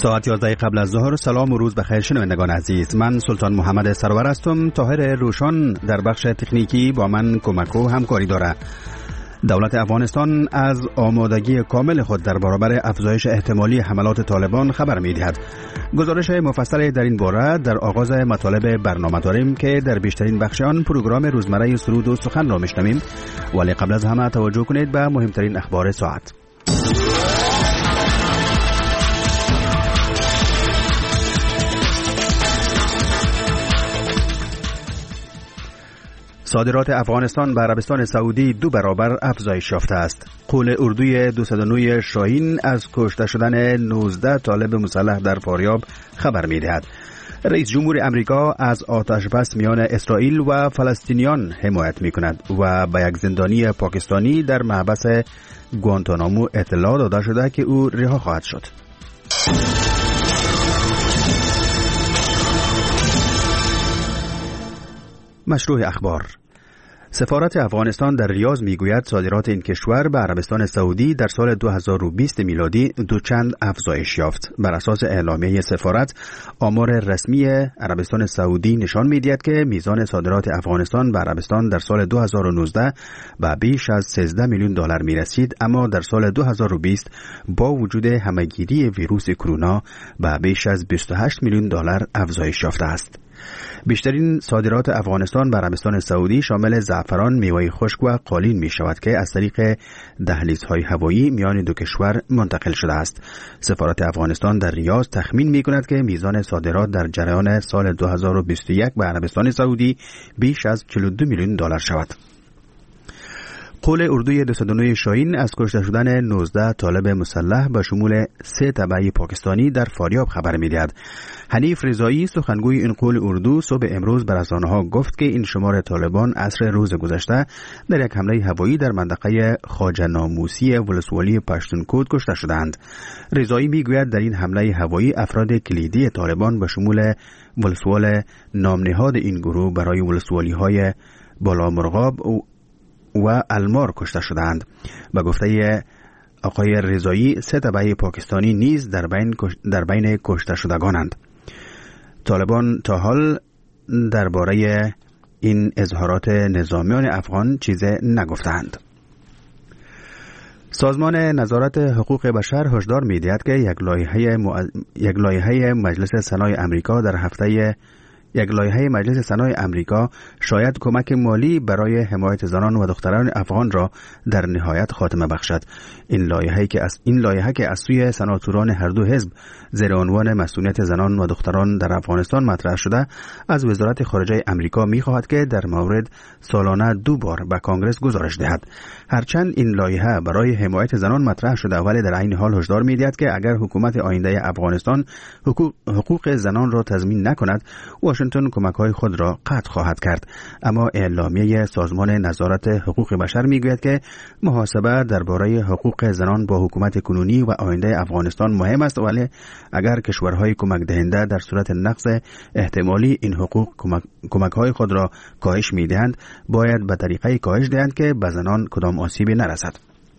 ساعت 11 قبل از ظهر. سلام و روز بخیر شنوندگان عزیز، من سلطان محمد سرور هستم. طاهر روشن در بخش تکنیکی با من کمک و همکاری داره. دولت افغانستان از آمادگی کامل خود در برابر افزایش احتمالی حملات طالبان خبر می‌دهد. گزارش مفصل در این باره در آغاز مطالب برنامه داریم که در بیشترین بخش آن پروگرام روزمره سرود و سخن را میشنویم، ولی قبل از همه توجه کنید به مهمترین اخبار ساعت. صادرات افغانستان به عربستان سعودی 2 برابر افزایش یافته است. قول اردوی 209 شاهین از کشته شدن 19 طالب مسلح در فاریاب خبر می‌دهد. رئیس جمهور امریکا از آتش بس میان اسرائیل و فلسطینیان حمایت می‌کند و به یک زندانی پاکستانی در محبس گوانتانامو اطلاع داده شده که او رها خواهد شد. مشروع اخبار. سفارت افغانستان در ریاض میگوید صادرات این کشور به عربستان سعودی در سال 2020 میلادی دوچند افزایش یافت. بر اساس اعلامیه سفارت، آمار رسمی عربستان سعودی نشان می‌دهد که میزان صادرات افغانستان به عربستان در سال 2019 به بیش از 13 میلیون دلار میرسید، اما در سال 2020 با وجود همه‌گیری ویروس کرونا به بیش از 28 میلیون دلار افزایش یافته است. بیشترین صادرات افغانستان به عربستان سعودی شامل زعفران، میوه خشک و قالین می شود که از طریق دهلیزهای هوایی میان دو کشور منتقل شده است. سفارت افغانستان در ریاض تخمین می کند که میزان صادرات در جریان سال 2021 به عربستان سعودی بیش از 42 میلیون دلار شود. قول اردوی 209 شاهین از کشته شدن 19 طالب مسلح به شمول 3 تبعی پاکستانی در فاریاب خبر می‌دهد. حنیف رضایی، سخنگوی این قول اردو، صبح امروز به رسانه‌ها گفت که این شمار طالبان عصر روز گذشته در یک حمله هوایی در منطقه خواجه ناموسی ولسوالی پشتونکود کشته شدند. رضایی می‌گوید در این حمله هوایی افراد کلیدی طالبان به شمول ولسوال نامنهاد این گروه برای ولسوالی‌های بالامرغاب و المار کشته شدند. به گفته آقای رضایی، 3 تبعی پاکستانی نیز در بین کشته شدگانند. طالبان تا حال درباره این اظهارات نظامیان افغان چیزی نگفتند. سازمان نظارت حقوق بشر هشدار می‌دهد که یک لایحه مجلس سنای امریکا شاید کمک مالی برای حمایت زنان و دختران افغان را در نهایت خاتمه بخشد. این لایحه که از سوی سناتوران هر دو حزب زیر عنوان مسئولیت زنان و دختران در افغانستان مطرح شده، از وزارت خارجه امریکا می‌خواهد که در مورد سالانه 2 بار به کانگرس گزارش دهد. هرچند این لایحه برای حمایت زنان مطرح شده، ولی در عین حال هشدار می‌دهد که اگر حکومت آینده افغانستان حقوق زنان را تضمین نکند، واشنگتن کمک‌های خود را قطع خواهد کرد. اما اعلامیه سازمان نظارت حقوق بشر میگوید که محاسبه درباره حقوق زنان با حکومت کنونی و آینده افغانستان مهم است، ولی اگر کشورهای کمک دهنده در صورت نقض احتمالی این حقوق کمک‌های خود را کاهش میدهند، باید به طریقه کاهش دهند که به زنان کدام آسیبی نرسد.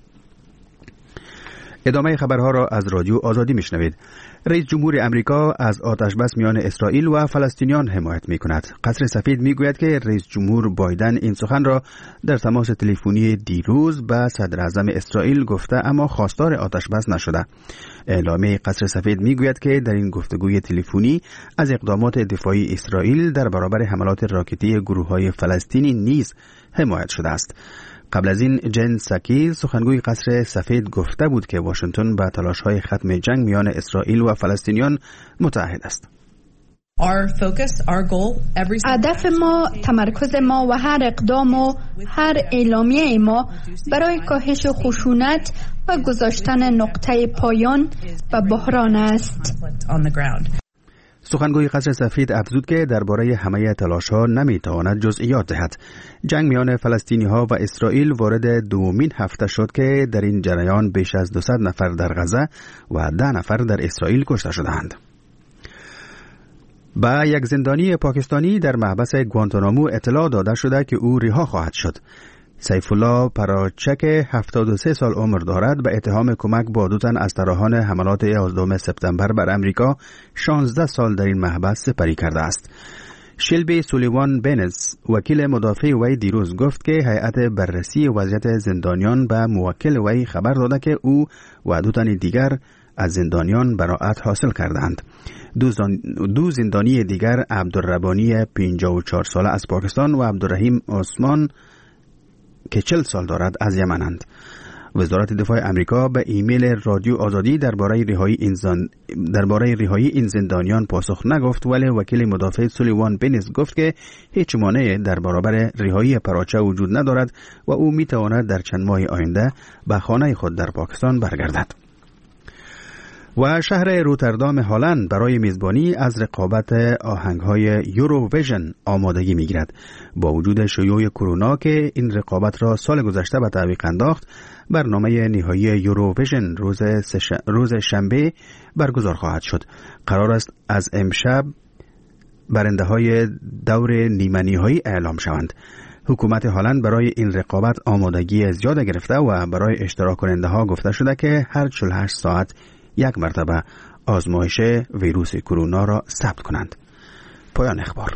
ادامه خبرها را از رادیو آزادی میشنوید. رئیس جمهور امریکا از آتش بس میان اسرائیل و فلسطینیان حمایت میکند. قصر سفید میگوید که رئیس جمهور بایدن این سخن را در تماس تلفنی دیروز به صدر اعظم اسرائیل گفته، اما خواستار آتش بس نشده. اعلامیه قصر سفید میگوید که در این گفتگوی تلفنی از اقدامات دفاعی اسرائیل در برابر حملات راکتی گروه‌های فلسطینی نیز حمایت شده است. قبل از این جن ساکی، سخنگوی قصر سفید، گفته بود که واشنگتن با تلاش‌های ختم جنگ میان اسرائیل و فلسطینیان متعهد است. هدف ما، تمرکز ما و هر اقدام و هر اعلامیه ما برای کاهش خشونت و گذاشتن نقطه پایان به بحران است. سخنگوی قصر سفید افزود که درباره همه تلاش‌ها نمی‌تواند جزئیات دهد. جنگ میان فلسطینی‌ها و اسرائیل وارد دومین هفته شد که در این جریان بیش از 200 نفر در غزه و 10 نفر در اسرائیل کشته شدند. با یک زندانی پاکستانی در محبس گوانتانامو اطلاع داده شده که او رها خواهد شد. سیف الله پراچک 73 سال عمر دارد به اتهام کمک با 2 تن از طراحان حملات 11 سپتامبر بر امریکا 16 سال در این محبس سپری کرده است. شلبی سولیوان بنز وکیل مدافع وی دیروز گفت که هیئت بررسی وضعیت زندانیان به موکل وی خبر داده که او و 2 تن دیگر از زندانیان براءت حاصل کردند. 2 زندانی دیگر عبدالربانی 54 ساله از پاکستان و عبدالرحیم عثمان که 40 سال دارد از یمنند. وزارت دفاع امریکا به ایمیل رادیو آزادی درباره رهایی این زندانیان پاسخ نگفت، ولی وکیل مدافع سولیوان بنز گفت که هیچ مانعی در برابر رهایی پراچه وجود ندارد و او میتواند در چند ماه آینده به خانه خود در پاکستان برگردد. و شهر روتردام هلند برای میزبانی از رقابت آهنگ‌های یوروویژن آمادگی می‌گیرد. با وجود شیوع کرونا که این رقابت را سال گذشته به تعویق انداخت، برنامه نهایی یوروویژن روز شنبه برگزار خواهد شد. قرار است از امشب برنده‌های دور نیمه‌نهایی اعلام شوند. حکومت هلند برای این رقابت آمادگی زیاد گرفته و برای اشتراک کننده‌ها گفته شده که هر 48 ساعت 1 مرتبه آزمایش ویروس کرونا را ثبت کنند. پایان اخبار.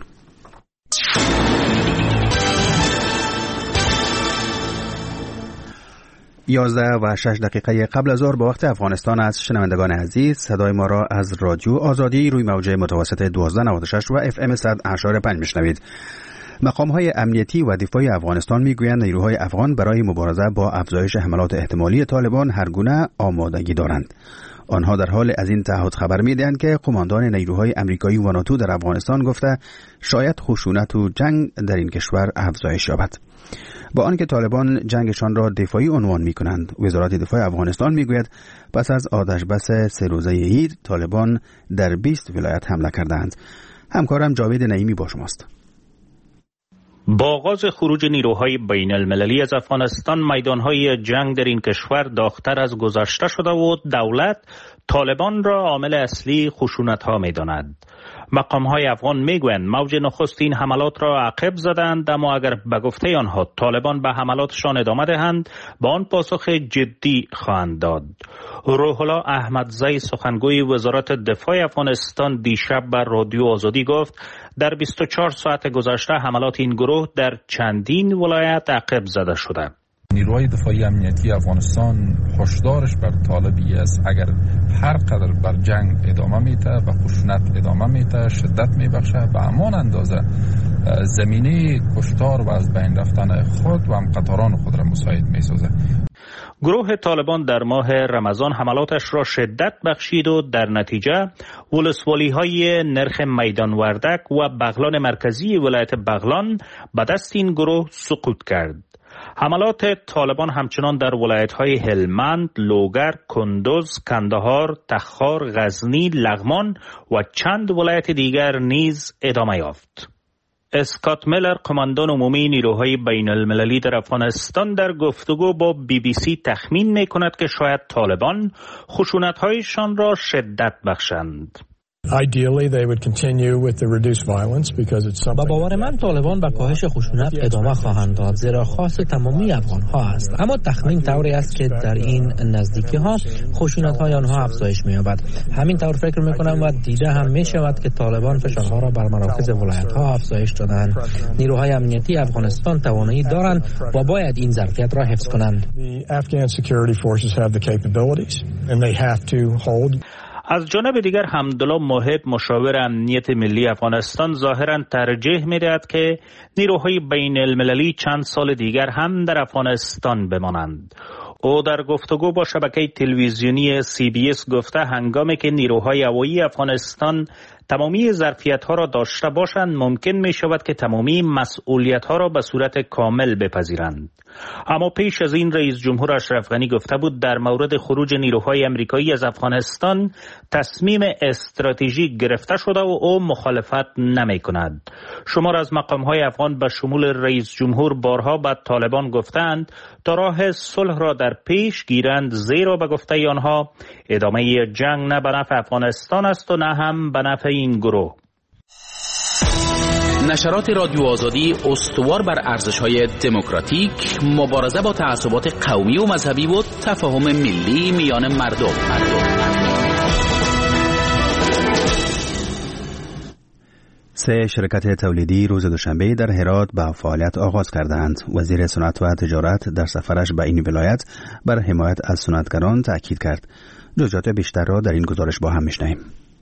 11:06 قبل از ظهر به وقت افغانستان است. شنوندگان عزیز، صدای ما را از رادیو آزادی روی موج متوسط 1296 و FM 100.5 میشنوید. مقام‌های امنیتی و دفاعی افغانستان میگویند نیروهای افغان برای مبارزه با افزایش حملات احتمالی طالبان هر گونه آمادگی دارند. آنها در حال از این تعهد خبر می‌دهند که قماندان نیروهای آمریکایی و ناتو در افغانستان گفته شاید خشونت و جنگ در این کشور افزایش یابد. با آنکه طالبان جنگشان را دفاعی عنوان می‌کنند، وزارت دفاع افغانستان میگوید پس از آتش بس 3 روزه عید طالبان در 20 ولایت حمله کردند. همکارم جاوید نعیمی با شماست. با آغاز خروج نیروهای بین المللی از افغانستان، میدانهای جنگ در این کشور داغ‌تر از گذشته شده و دولت طالبان را عامل اصلی خشونت‌ها می‌داند. مقام‌های افغان می‌گویند موج نخست این حملات را عقب زدند، اما اگر به گفته آنها طالبان به حملاتشان ادامه دهند با آن پاسخ جدی خواهند داد. روح الله احمدزی سخنگوی وزارت دفاع افغانستان دیشب بر رادیو آزادی گفت در 24 ساعت گذشته حملات این گروه در چندین ولایت عقب زده شده. نیروهای دفاعی امنیتی افغانستان هشدارش بر طالبی است اگر هر قدر بر جنگ ادامه میده و خشونت ادامه میده، شدت میبخشه، به همان اندازه زمینه کشتار و از بین رفتن خود و همقطاران خود را مساعد میسازه. گروه طالبان در ماه رمضان حملاتش را شدت بخشید و در نتیجه ولسوالی‌های نرخ میدان وردک و بغلان مرکزی ولایت بغلان به دست این گروه سقوط کرد. حملات طالبان همچنان در ولایت‌های هلمند، لوگر، کندوز، کندهار، تخار، غزنی، لغمان و چند ولایت دیگر نیز ادامه یافت. اسکات میلر، قماندان عمومی نیروهای بین المللی در افغانستان، در گفتگو با BBC تخمین می‌کند که شاید طالبان خشونت‌هایشان را شدت بخشند. با باور من طالبان به کاهش خشونت ادامه خواهند داد، زیرا خاص تمامی افغان ها است. اما تخمین طوری است که در این نزدیکی ها خشونت های آنها افزایش می یابد. همین طور فکر می کنم و دیده هم می شود که طالبان فشارها را بر مراکز ولایت ها افزایش دادند. نیروهای امنیتی افغانستان توانایی دارند و باید این ظرفیت را حفظ کنند. از جانب دیگر حمدالله محب، مشاور امنیت ملی افغانستان، ظاهراً ترجیح می‌دهد که نیروهای بین المللی چند سال دیگر هم در افغانستان بمانند. او در گفتگو با شبکه تلویزیونی CBS گفته هنگامی که نیروهای هوایی افغانستان تمامی ظرفیت‌ها را داشته باشند، ممکن می‌شود که تمامی مسئولیت‌ها را به صورت کامل بپذیرند. اما پیش از این رئیس جمهور اشرف غنی گفته بود در مورد خروج نیروهای آمریکایی از افغانستان تصمیم استراتژیک گرفته شده و او مخالفت نمی‌کند. شمار از مقام‌های افغان به شمول رئیس جمهور بارها به طالبان گفتند تا راه صلح را در پیش گیرند، زیرا به گفته آنها ادامه جنگ نه به نفع افغانستان است و نه هم به نفع این گروه. نشرات رادیو آزادی استوار بر ارزش‌های دموکراتیک، مبارزه با تعصبات قومی و مذهبی و تفاهم ملی میان مردم. سه شرکت تولیدی روز دوشنبه در هرات به فعالیت آغاز کردند. وزیر صنعت و تجارت در سفرش به این ولایت بر حمایت از صنعتگران تاکید کرد. جزئیات بیشتر را در این گزارش با هم میشنویم.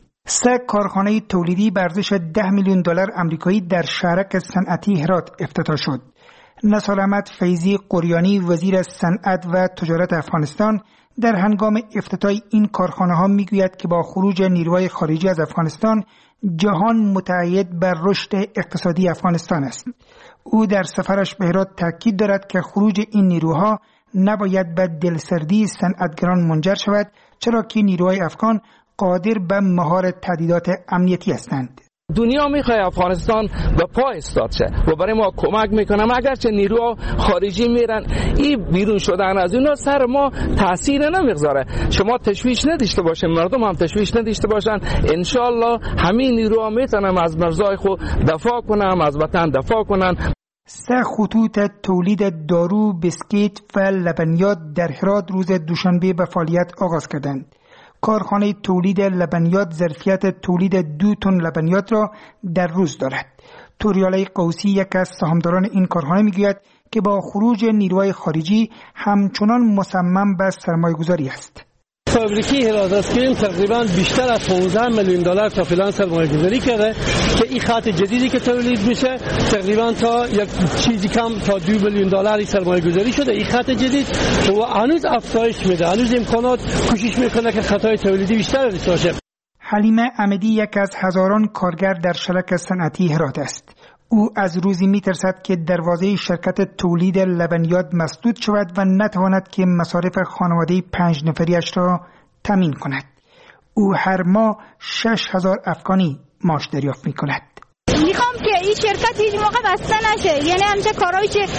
سه کارخانه تولیدی به ارزش $10 میلیون آمریکایی در شهرک صنعتی هرات افتتاح شد. نصار احمد فیضی قریانی وزیر صنعت و تجارت افغانستان در هنگام افتتاح این کارخانه ها میگوید که با خروج نیروهای خارجی از افغانستان جهان متعهد بر رشد اقتصادی افغانستان است. او در سفرش به هرات تاکید دارد که خروج این نیروها نباید به دلسردی صنعتگران منجر شود، چرا که نیروهای افغان قادر به مهار تهدیدات امنیتی هستند. دنیا میخواد افغانستان به پا ایستاد شه و برای ما کمک میکنه. اگرچه نیروها خارجی میرن، این بیرون شدن از اونا سر ما تاثیر نمیگذاره. شما تشویش نداشته باشین، مردم هم تشویش نداشته باشن. انشالله همین نیروها میتونن از مرزهای خود دفاع کنن، از وطن دفاع کنن. سه خطوط تولید دارو، بسکیت و لبنیات در هرات روز دوشنبه به فعالیت آغاز کردند. کارخانه تولید لبنیات ظرفیت تولید 2 تن لبنیات را در روز دارد. توریالی قوسی یک از سهامداران این کارخانه میگوید که با خروج نیروهای خارجی همچنان مصمم به سرمایه‌گذاری است. فابریکه هرات اسکریم تقریبا بیشتر از $15 میلیون تا فعلا سرمایه‌گذاری کرده که این خط جدیدی که تولید میشه تقریبا تا یک چیزی کم تا $2 میلیون سرمایه‌گذاری شده. این خط جدید و هنوز افزایش میده، هنوز امکانات کوشش میکنه که خطای تولیدی بیشتر داشته باشه. حلیم احمدی یک از هزاران کارگر در شرکت صنعتی هرات است. او از روزی میترسد که دروازه شرکت تولید لبنیات مسدود شود و نتواند که مصارف خانواده 5 نفریش را تامین کند. او هر ماه 6,000 افغانی معاش دریافت میکند. میخوام که این شرکت هیچ موقع بسته نشه، یعنی همچه کارهایی که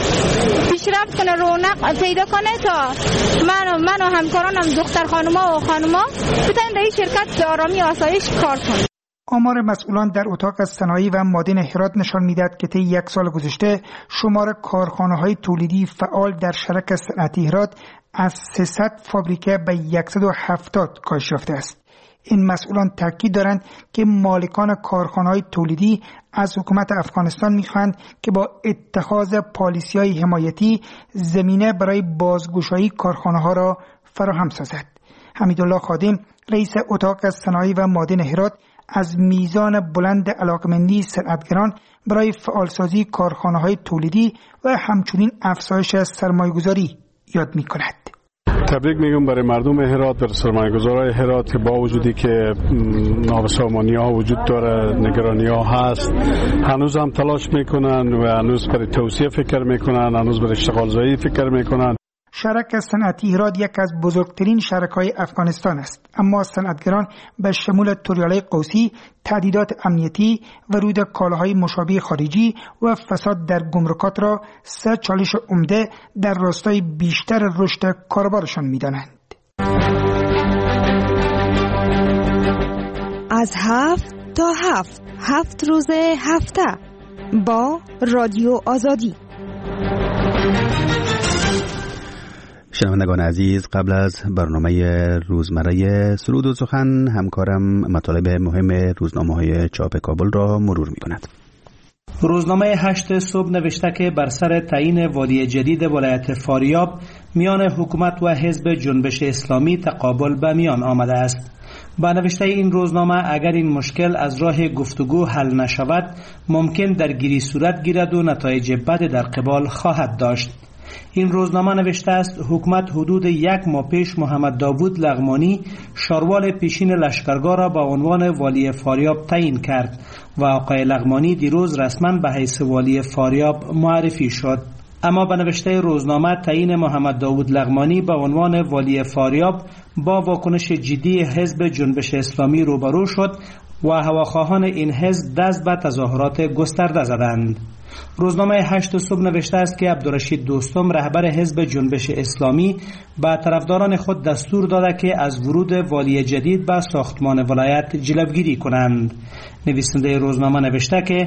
پیشرفت کنه، رونق پیدا کنه تا من و همکارانم دختر خانوما و خانوما بتونیم در این شرکت به آرامی و آسایش کار کنیم. آمار مسئولان در اتاق صنایع و معدن هرات نشان می‌دهد که طی یک سال گذشته شمار کارخانه‌های تولیدی فعال در شرکت صنعتی هرات از 300 فابریکه به 170 کاهش یافته است. این مسئولان تاکید دارند که مالکان کارخانه‌های تولیدی از حکومت افغانستان می‌خواهند که با اتخاذ پالیسی‌های حمایتی زمینه برای بازگشایی کارخانه‌ها را فراهم سازد. حمیدالله خادم رئیس اتاق صنایع و معدن هرات از میزان بلند علاقمندی صنعتگران برای فعالسازی کارخانه‌های تولیدی و همچنین افزایش سرمایه‌گذاری یاد می‌کند. تبریک میگم برای مردم هرات، برای سرمایه‌گذارای هرات که با وجودی که نابسامانی‌ها وجود داره، نگرانی‌ها هست، هنوز هم تلاش میکنن و هنوز برای توسعه فکر میکنن، هنوز برای اشتغالزایی فکر میکنن. شرکت صنعتی هرات یک از بزرگترین شرکای افغانستان است، اما صنعتگران به شمول توریالی قوسی تهدیدات امنیتی، ورود کالاهای مشابه خارجی و فساد در گمرکات را سه چالش عمده در راستای بیشتر رشد کاروبارشان می‌دانند. از 7 تا 7 روز هفته با رادیو آزادی. شنوندگان عزیز، قبل از برنامه روزمره سرود و سخن، همکارم مطالب مهم روزنامه‌های چاپ کابل را مرور می‌کند. روزنامه 8 صبح نوشته که بر سر تعیین والی جدید ولایت فاریاب میان حکومت و حزب جنبش اسلامی تقابل به میان آمده است. با نوشته این روزنامه اگر این مشکل از راه گفتگو حل نشود، ممکن درگیری صورت گیرد و نتایج بد در قبال خواهد داشت. این روزنامه نوشته است حکومت حدود 1 ماه پیش محمد داوود لغمانی شاروال پیشین لشکرگاه را با عنوان والی فاریاب تعیین کرد و آقای لغمانی دیروز رسما به حیث والی فاریاب معرفی شد. اما به نوشته روزنامه تعیین محمد داوود لغمانی به عنوان والی فاریاب با واکنش جدی حزب جنبش اسلامی روبرو شد و هواخواهان این حزب دست به تظاهرات گسترده زدند. روزنامه 8 صبح نوشته است که عبدالرشید دوستم رهبر حزب جنبش اسلامی به طرفداران خود دستور داده که از ورود والی جدید به ساختمان ولایت جلوگیری کنند. نویسنده روزنامه نوشته که